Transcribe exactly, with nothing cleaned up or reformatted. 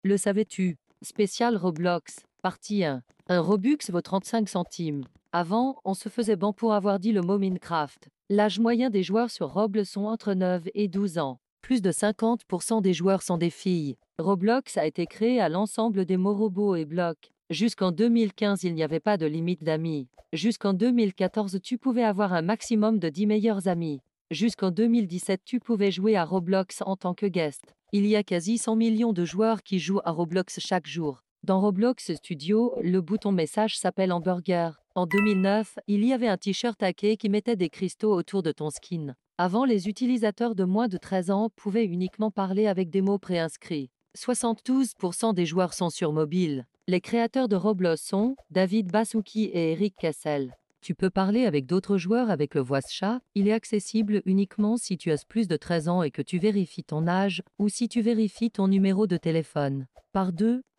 Le savais-tu? Spécial Roblox, partie un. Un Robux vaut trente-cinq centimes. Avant, on se faisait ban pour avoir dit le mot Minecraft. L'âge moyen des joueurs sur Roblox sont entre neuf et douze ans. Plus de cinquante pour cent des joueurs sont des filles. Roblox a été créé à l'ensemble des mots robots et blocs. Jusqu'en deux mille quinze, il n'y avait pas de limite d'amis. Jusqu'en deux mille quatorze, tu pouvais avoir un maximum de dix meilleurs amis. Jusqu'en deux mille dix-sept, tu pouvais jouer à Roblox en tant que guest. Il y a quasi cent millions de joueurs qui jouent à Roblox chaque jour. Dans Roblox Studio, le bouton message s'appelle Hamburger. En deux mille neuf, il y avait un t-shirt hacké qui mettait des cristaux autour de ton skin. Avant, les utilisateurs de moins de treize ans pouvaient uniquement parler avec des mots préinscrits. soixante-douze pour cent des joueurs sont sur mobile. Les créateurs de Roblox sont David Baszucki et Eric Kessel. Tu peux parler avec d'autres joueurs avec le voice chat. Il est accessible uniquement si tu as plus de treize ans et que tu vérifies ton âge ou si tu vérifies ton numéro de téléphone. Par deux,